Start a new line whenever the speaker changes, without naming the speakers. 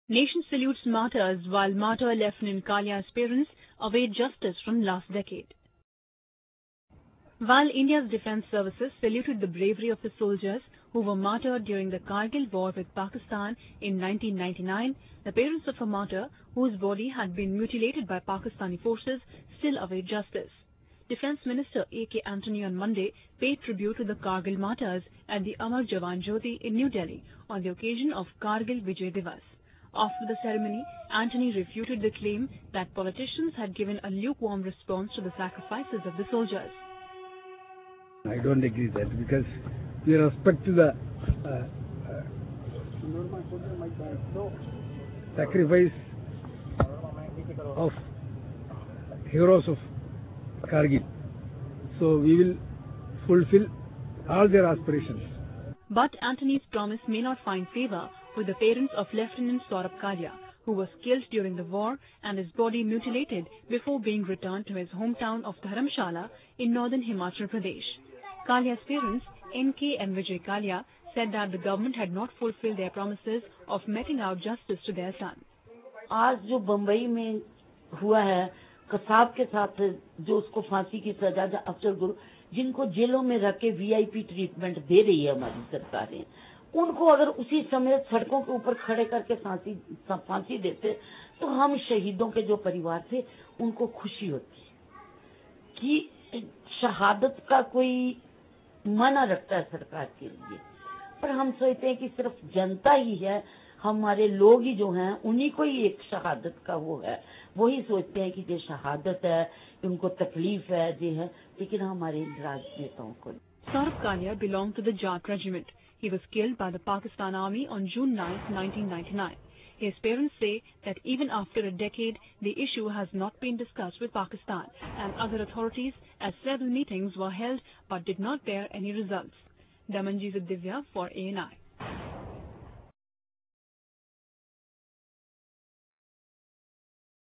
Nation salutes martyrs while martyr Lieutenant Kalia's parents await justice from last decade. While India's defense services saluted the bravery of the soldiers who were martyred during the Kargil war with Pakistan in 1999, the parents of a martyr whose body had been mutilated by Pakistani forces still await justice. Defense Minister A.K. Antony on Monday paid tribute to the Kargil martyrs at the Amar Jawan Jyoti in New Delhi on the occasion of Kargil Vijay Divas. After the ceremony, Antony refuted the claim that politicians had given a lukewarm response to the sacrifices of the soldiers.
I don't agree with that because we respect the sacrifice of heroes of Kargil. So we will fulfill all their aspirations.
But Antony's promise may not find favor with the parents of Lieutenant Saurabh Kalia, who was killed during the war and his body mutilated before being returned to his hometown of Dharamshala in northern Himachal Pradesh. Kalia's parents, N.K. and Vijay Kalia, said that the government had not fulfilled their promises of meting out justice to their son.
आज जो बंबई में हुआ है कसाब के साथ जो उसको फांसी की सजा अफजल गुरु जिनको जेलों में रख के वीआईपी ट्रीटमेंट दे रही है हमारी सरकारें उनको अगर उसी समय सड़कों के ऊपर खड़े करके फांसी देते तो हम शहीदों के जो परिवार थे उनको खुशी होती कि शहादत का कोई माना रखता है सरकार के लिए पर हम सोचते हैं कि सिर्फ जनता ही है हमारे लोग ही जो हैं उन्हीं को ही एक शहादत का वो है वही सोचते हैं कि ये शहादत है उनको तकलीफ है ये है लेकिन हमारे राजनेताओं को
Saurabh Kalia belonged to the Jat regiment. He was killed by the Pakistan Army on June 9, 1999. His parents say that even after a decade, the issue has not been discussed with Pakistan and other authorities as several meetings were held but did not bear any results. Damanjeet Divya for ANI.